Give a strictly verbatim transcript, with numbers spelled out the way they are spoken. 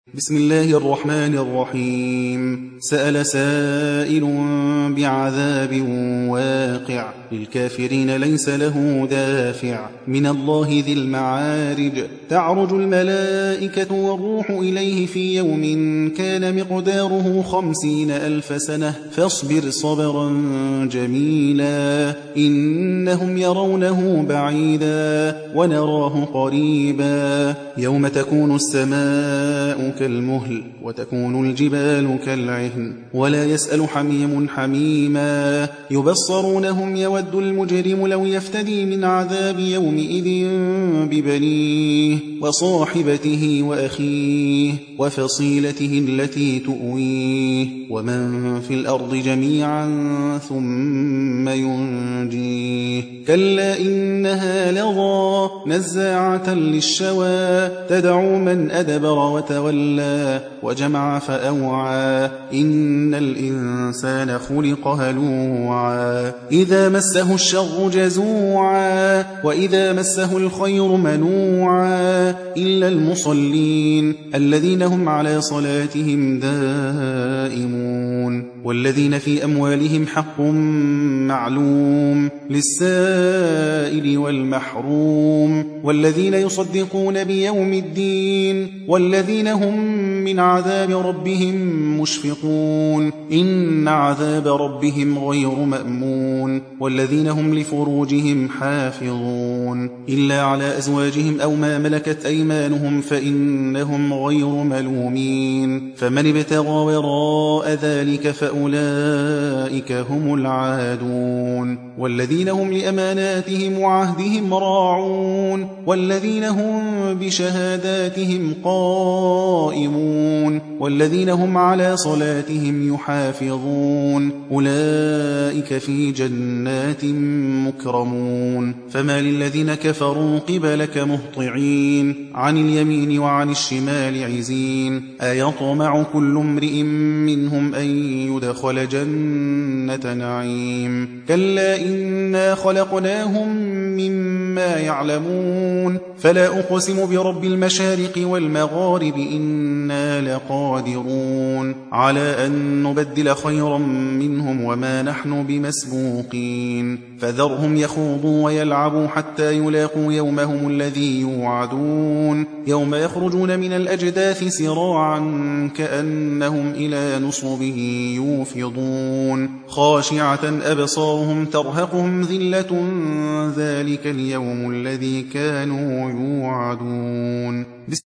بسم الله الرحمن الرحيم. سأل سائل بعذاب واقع للكافرين ليس له دافع من الله ذي المعارج. تعرج الملائكة والروح إليه في يوم كان مقداره خمسين ألف سنة فاصبر صبرا جميلا إنهم يرونه بعيدا ونراه قريبا يوم تكون السماء كالمهل وتكون الجبال كالعهن ولا يسأل حميم حميما يبصرونهم يود المجرم لو يفتدي من عذاب يومئذ ببنيه وصاحبته وأخيه وفصيلته التي تؤويه ومن في الأرض جميعا ثم ينجيه كلا إنها لظى نزاعة للشوى تدعو من أدبر وتولى وجمع فأوعى إن الإنسان خلق هلوعا إذا مسه الشر جزوعا وإذا مسه الخير منوعا إلا المصلين الذين هم على صلاتهم دائمون والذين في أموالهم حق معلوم للسائل والمحروم والذين يصدقون بيوم الدين والذين هم من عذاب ربهم مشفقون إن عذاب ربهم غير مأمون والذين هم لفروجهم حافظون إلا على أزواجهم أو ما ملكت أيمانهم فإنهم غير ملومين فمن ابتغى وراء ذلك فأولئك هم العادون والذين هم لأماناتهم وعهدهم راعون والذين هم بشهاداتهم قائمون والذين هم على صلاتهم يحافظون أولئك في جنات مكرمون فما للذين كفروا قبلك مهطعين عن اليمين وعن الشمال عزين أيطمع كل امرئ منهم أن يدخل جنة نعيم كلا إنا خلقناهم مما يعلمون فلا أقسم برب المشارق والمغارب إنا لقادرون على أن نبدل خيرا منهم وما نحن بمسبوقين فذرهم يخوضوا ويلعبوا حتى يلاقوا يومهم الذي يوعدون يوم يخرجون من الأجداث سراعا كأنهم إلى نصب يوفضون خاشعة أبصارهم ترهقهم ذلة ذلك اليوم الذي كانوا يوعدون.